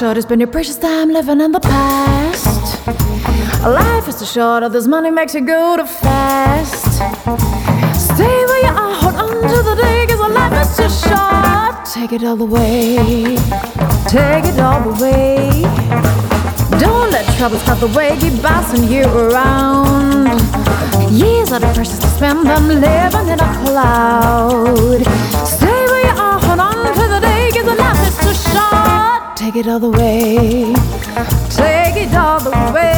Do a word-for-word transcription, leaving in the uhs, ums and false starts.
shorty, spend your precious time living in the past. Life is too short, all this money makes you go too fast. Stay where you are, hold on to the day, cause life is too short. Take it all the way, take it all the way. Don't let trouble stop the way, keep bouncing you around. Years are too precious to spend them living in a cloud. Stay where you are, hold on to the day, cause life is too short. Take it all the way, take it all the way.